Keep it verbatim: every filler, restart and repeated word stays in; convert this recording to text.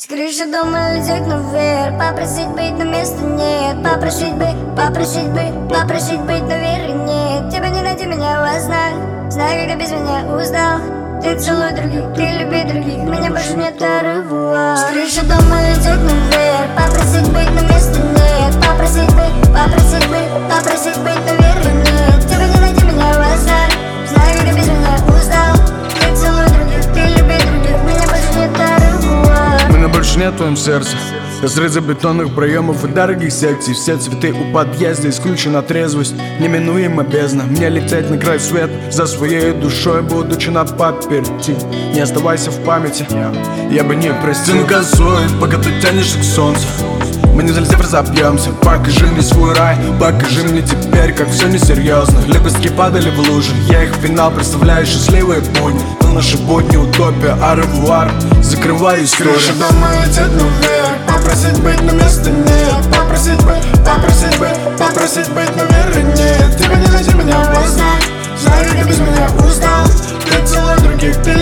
С крыши дома лететь наверх, попросить быть, но места нет. Попросить бы, попросить бы, попросить быть, но веры нет. Тебя не найти, меня вас знать. Знаю, когда без меня устал. Ты целуй других, ты люби других, меня больше нет ревуар. С крыши дома лететь наверх, попросить быть, но места нет. Попросить бы, попросить бы, попросить быть, но веры нет. Тебя не найти, меня вас знать. Знаю, когда без меня устал. Ты целуй других, ты люби других, меня больше нет ревуар. Меня больше нет в твоем сердце. Разрезы бетонных проемов и дорогих секций. Все цветы у подъезда, исключена трезвость. Неминуемо бездна. Мне лететь на край света за своей душой, будучи на паперти. Не оставайся в памяти, я бы не простил. Газуй, пока ты тянешься к солнцу. Мы не залезем, разобьемся. Покажи мне свой рай, покажи мне теперь, как все несерьезно. Лепестки падали в лужи, я их пинал, представляю счастливые будни. Но наши будни утопия, а ревуар. Закрываю историю. Крыша дома летит наверх, попросить быть, но места нет. Попросить бы, попросить бы, попросить быть, но веры нет. Тебя не найти, меня познать. Знаю, как без меня устал. Ты целуй других, ты